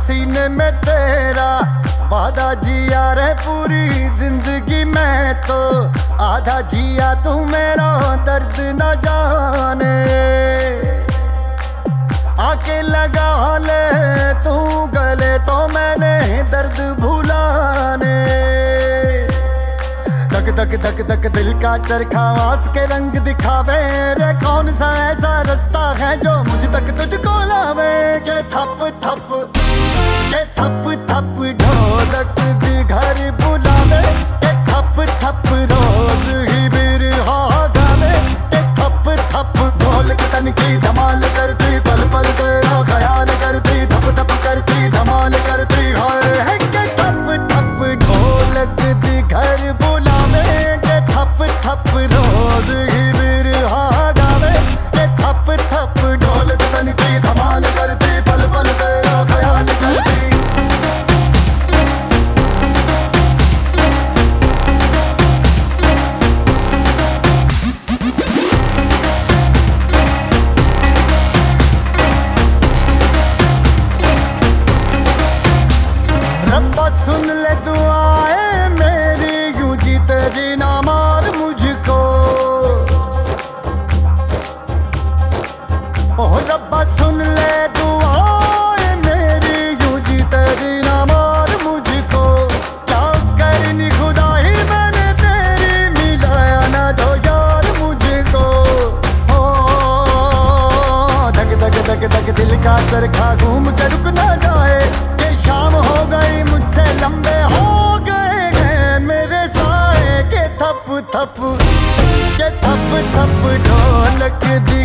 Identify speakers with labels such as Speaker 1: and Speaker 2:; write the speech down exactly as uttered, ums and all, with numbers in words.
Speaker 1: सीने में तेरा वादा जिया रे पूरी जिंदगी में तो आधा जिया तू मेरा दर्द न जाने आके लगा ले तू गले तो मैंने दर्द भुलाने धक धक धक धक दिल का चरखा आस के रंग दिखावे रे कौन सा ऐसा रास्ता है जो मुझ तक तुझको लावे के थप थप के थप थप ढोलक दी घर बुलावे के थप थप रोज ही बिरहा गावे के थप थप ढोलक तन की धमाल करती पल पल तेरा ख्याल करती थप थप करती धमाल करती है के थप थप ढोलक दी घर बुलावे के थप थप रोज ही बिरहा गावे के थप थप ढोलक तन की धमाल करती पल पल तेरा ख्याल करती। रब्बा सुन ले दुआएं मेरी यूं जी तेरी ना मार मुझको ओह रब्बा सुन ले दुआएं मेरी यूं जी तेरी ना मार मुझको क्या करनी खुदाई मैंने तेरी मिलाया ना दो यार मुझको ओ धक धक धक धक दिल का चरखा घूम कर रुक ना जाए कि शाम हो गई मुझसे लंबे हो गए हैं मेरे साए के थप थप के थप थप ढोलक दी